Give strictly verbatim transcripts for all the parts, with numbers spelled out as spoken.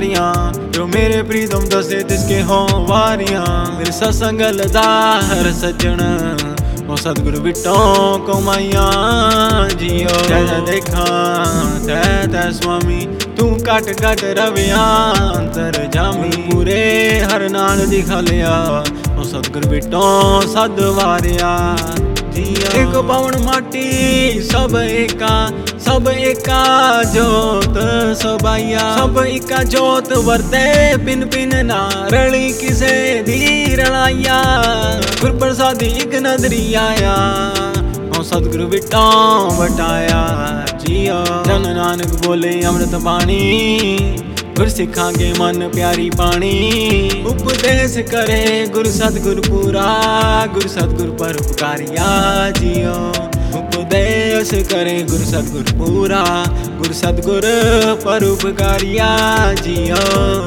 यारियां जो मेरे प्रीतम दसे तिसके हों वारियां मेरे सत्संग लदा हर सज्जन ओ सतगुरु बिटों कमाइयां जियो जै देखा तै तै स्वामी तू कट कट रविया अंतर जामी पूरे हर नाल दिखा लिया ओ सतगुरु बिटों सद वारिया एक पवन माटी सब एका सब एका जोत सबाइया सब एका जोत वरते पिन पिन ना रली किसे दी रलाइया गुर प्रसादी एक नदरी आया ओ सतगुरु बिटों बटाया जियो जन नानक बोले अमृत बाणी गुर सिखा के मन प्यारी पानी उपदेश करे गुरु सतगुरु पूरा गुरु सतगुरु पर उपकारिया जियो उपदेश करे गुरु सतगुरु पूरा गुरु सतगुरु पर उपकारिया जियो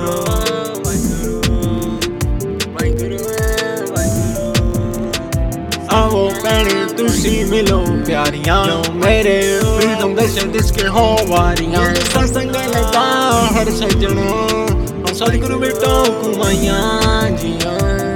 आओ भैने तुसी मिलो प्यारियां मेरे प्रीतम दर्शन तिसके हो वारियां सत्संग लगा हर सज्जन सतगुरु बिटों कमाइयां जिया।